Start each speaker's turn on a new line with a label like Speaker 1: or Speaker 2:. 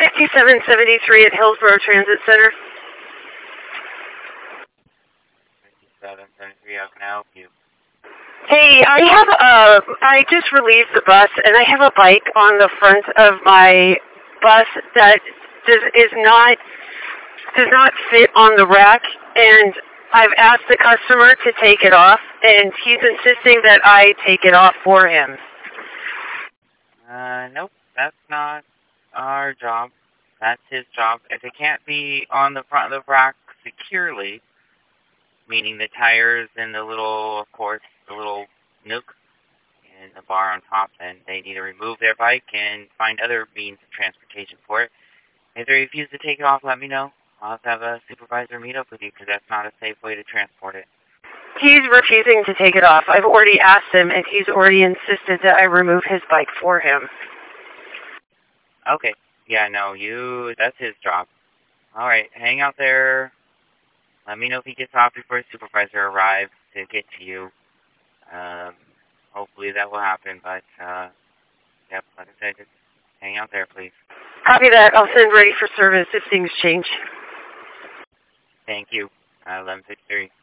Speaker 1: 5773 at Hillsborough Transit Center.
Speaker 2: 5773, how can I help you?
Speaker 1: Hey, I just relieved the bus, and I have a bike on the front of my bus that does not fit on the rack, and I've asked the customer to take it off, and he's insisting that I take it off for him.
Speaker 2: Nope, that's not our job. That's his job. If it can't be on the front of the rack securely, meaning the tires and the little nook and the bar on top, then they need to remove their bike and find other means of transportation for it. If they refuse to take it off, let me know. I'll have to have a supervisor meet up with you because that's not a safe way to transport it.
Speaker 1: He's refusing to take it off. I've already asked him, and he's already insisted that I remove his bike for him.
Speaker 2: Okay. Yeah, no, that's his job. All right, hang out there. Let me know if he gets off before his supervisor arrives to get to you. Hopefully that will happen, but, yep, like I said, just hang out there, please.
Speaker 1: Copy that. I'll send ready for service if things change.
Speaker 2: Thank you. 1163.